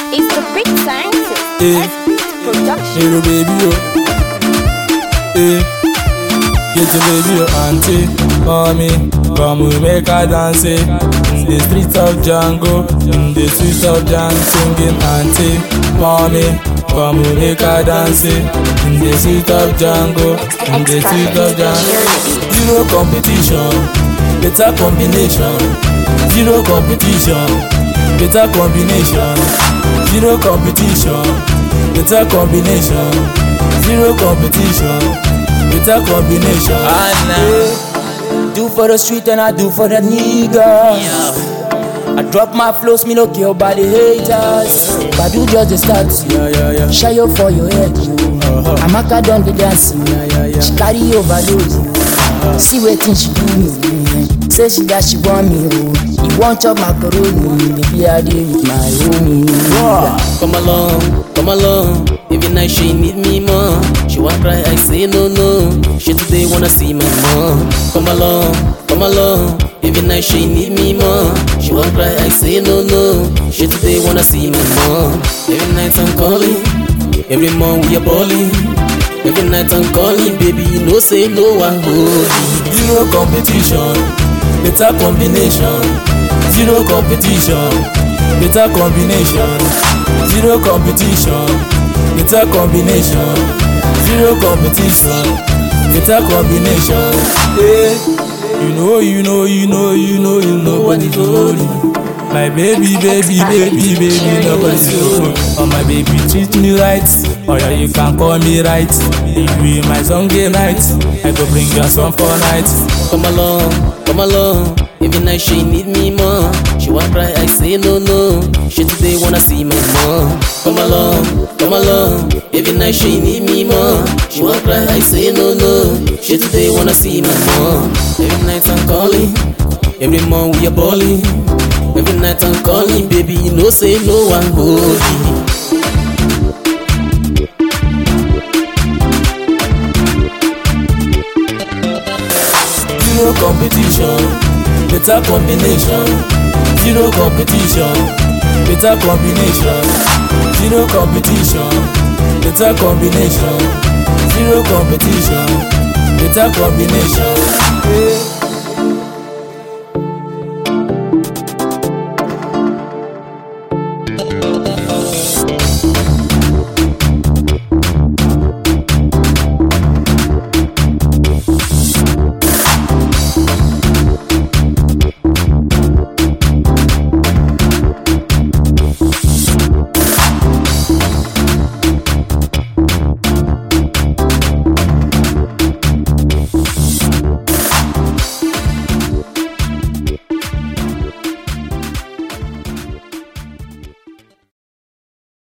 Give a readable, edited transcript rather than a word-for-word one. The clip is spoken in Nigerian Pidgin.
It's the big scientist. Eh, Production. hello baby, oh. Get your baby, your auntie, mommy. Come we make her dance in the streets of Django, in the streets of Django, singing auntie, mommy. Come we make her dance in the streets of Django, in the streets of Django. Zero competition, better combination. Zero competition, better combination. Zero competition, better combination. Zero competition, better combination. Do for the street and I do for the niggas. I drop my flows, me no care about the haters. But do just the start. Shy up for your head, yo. Amaka done the dancing. She carry overdose. See what thing she do me. Say she that she want me, oh. You want chop macaroni, baby I deal with my homie. Come along. Every night she need me more. She want cry, I say no. She today wanna see my mom. Come along. Every night she need me more. She want cry, I say no. She today wanna see my mom. Every night I'm calling, every month we are balling. Every night I'm calling, baby, you know say no one holy. Zero competition, better combination. Zero competition, better combination. Zero competition, better combination. Zero competition, better combination. You know what is holy. My baby, nobody's holy. Oh my baby, treat me right. Oh yeah, you can call me right. If you my song game night, I go bring your song for night. Come along. Every night she need me more. She want cry, I say no. She today wanna see my mom. Come along. Every night she need me more. She want cry, I say no. She today wanna see my mom. Every night I'm calling, every month we are balling. Every night I'm calling, baby, you know say no one holy. Zero competition, better combination. Zero competition, better combination. Zero competition, better combination. Zero competition, better combination.